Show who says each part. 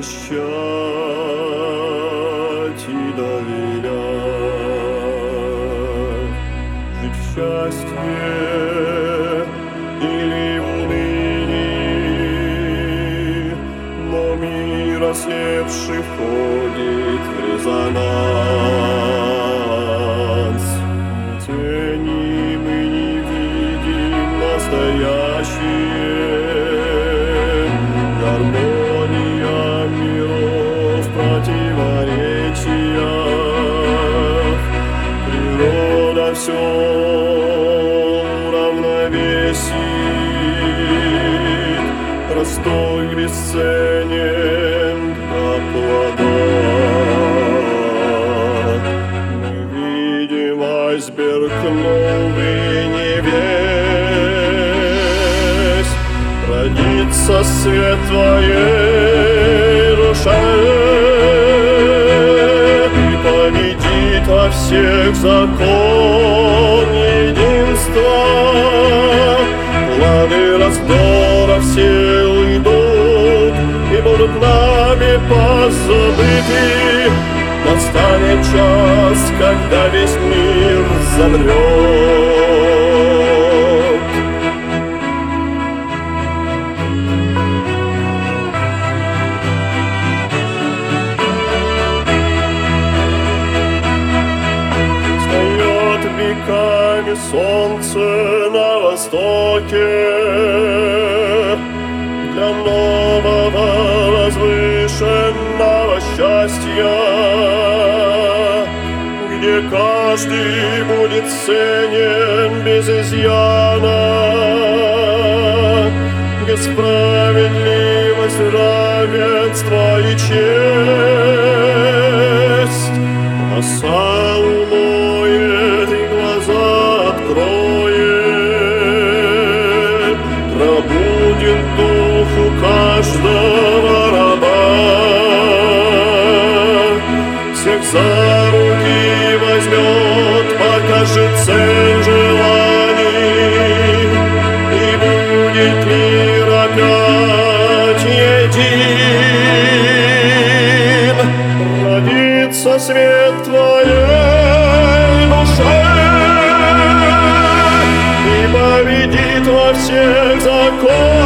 Speaker 1: прощать и доверять, жить в счастье или в унынии, но мир ослепший входит в резонанс. Тени мы не видим настоящие, гармония миров в противоречиях, природа все уравновесит, простой бесценен как вода. Мы видим айсберг новый не весь, родится свет твоей душе и победит во всех закон единства. Планы раздора все уйдут и будут нами позабыты. Настанет час, когда весь мир замрет. Встает веками солнце на востоке для нового возвышенного счастья, где каждый будет ценен без изъяна, где справедливость, равенство и честь. Роса умоет и глаза откроет, пробудет дух у каждого раба, всех за руки возьмет, покажет цель желаний, и будет мир опять един. Родится свет твоей душе и победит во всех законах